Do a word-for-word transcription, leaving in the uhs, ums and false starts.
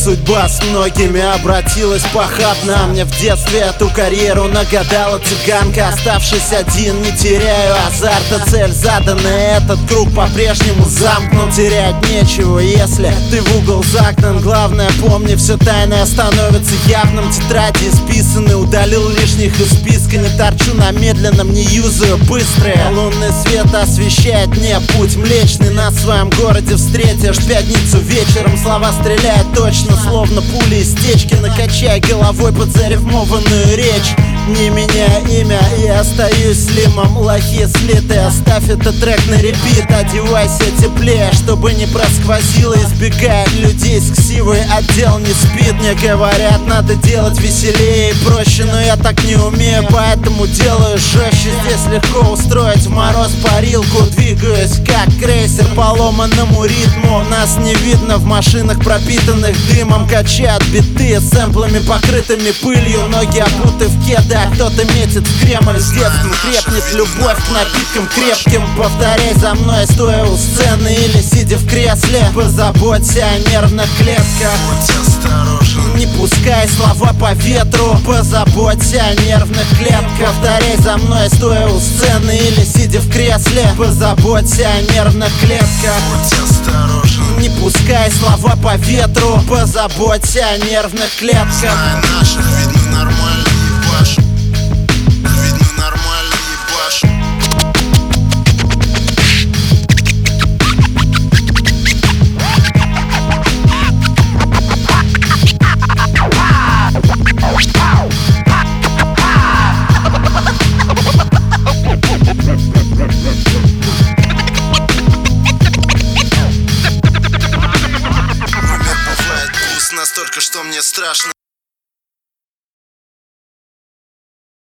судьба с многими обратилась похабно. Мне в детстве эту карьеру нагадала цыганка. Оставшись один, не теряю азарта. Цель заданная, этот круг по-прежнему замкнут. Терять нечего, если ты в угол загнан. Главное, помни, все тайное становится явным. Тетради исписаны, удалил лишних из списка. Не торчу на медленном, не юзаю быстрое. Лунный свет освещает мне путь млечный. На своем городе встретишь пятницу вечером. Слова стреляют точно, словно пули из течки. Накачай головой под зарифмованную речь. Не меняя имя, и остаюсь слимом. Лохи слиты, оставь этот трек на репит. Одевайся теплее, чтобы не просквозило. Избегает людей с ксивой, отдел не спит. Мне говорят, надо делать веселее и проще, но я так не умею, поэтому делаю жестче. Здесь легко устроить в мороз парилку. Двигаюсь как крейсер по ломаному ритму. Нас не видно в машинах, пропитанных дымом. Качают биты сэмплами, покрытыми пылью. Ноги обуты в кеды, а кто-то метит в Кремль. С детства крепнет любовь к напиткам крепким. Повторяй за мной, стоя у сцены или сидя в кресле. Позаботься о нервных клетках. Будь осторожен, не пускай слова по ветру. Позаботься о нервных клетках. Повторяй за мной, стоя у сцены или сидя в кресле. Позаботься о нервных клетках. будь осторожен. Не пускай слова по ветру. Позаботься о нервных клетках. Знай наших, ведь мы нормально ебашим. Ведь мы нормально ебашим. Настолько, что мне страшно.